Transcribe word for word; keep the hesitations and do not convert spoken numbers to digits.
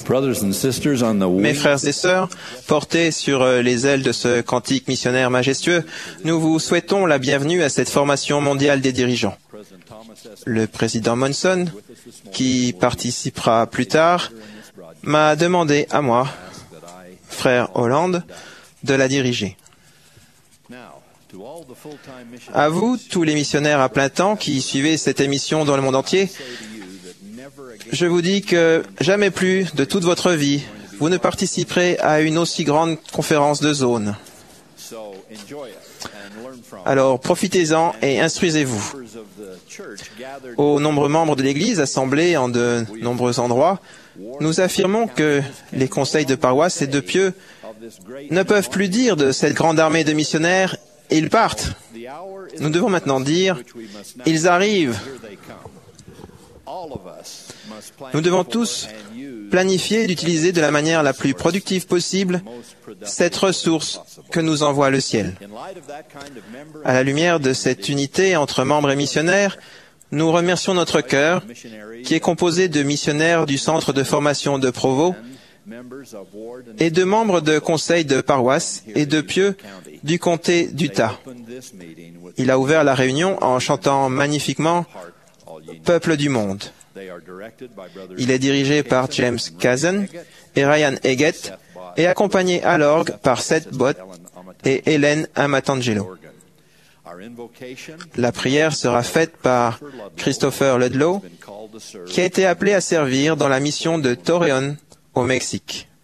Brothers and sisters, on the Mes wings frères et sœurs, portés sur euh, les ailes de ce cantique missionnaire majestueux, nous vous souhaitons la bienvenue à cette formation mondiale des dirigeants. Le président Monson, qui participera plus tard, m'a demandé à moi, frère Hollande, de la diriger. À vous, tous les missionnaires à plein temps qui suivez cette émission dans le monde entier, je vous dis que jamais plus de toute votre vie, vous ne participerez à une aussi grande conférence de zone. Alors profitez-en et instruisez-vous. Aux nombreux membres de l'Église assemblés en de nombreux endroits, nous affirmons que les conseils de paroisse et de pieux ne peuvent plus dire de cette grande armée de missionnaires « ils partent ». Nous devons maintenant dire « ils arrivent ». Nous devons tous planifier d'utiliser de la manière la plus productive possible cette ressource que nous envoie le ciel. À la lumière de cette unité entre membres et missionnaires, nous remercions notre cœur, qui est composé de missionnaires du centre de formation de Provo et de membres de conseils de paroisse et de pieux du comté d'Utah. Il a ouvert la réunion en chantant magnifiquement « Peuple du monde ». Il est dirigé par James Kazan et Ryan Eggett et accompagné à l'orgue par Seth Bott et Hélène Amatangelo. La prière sera faite par Christopher Ludlow, qui a été appelé à servir dans la mission de Torreón au Mexique.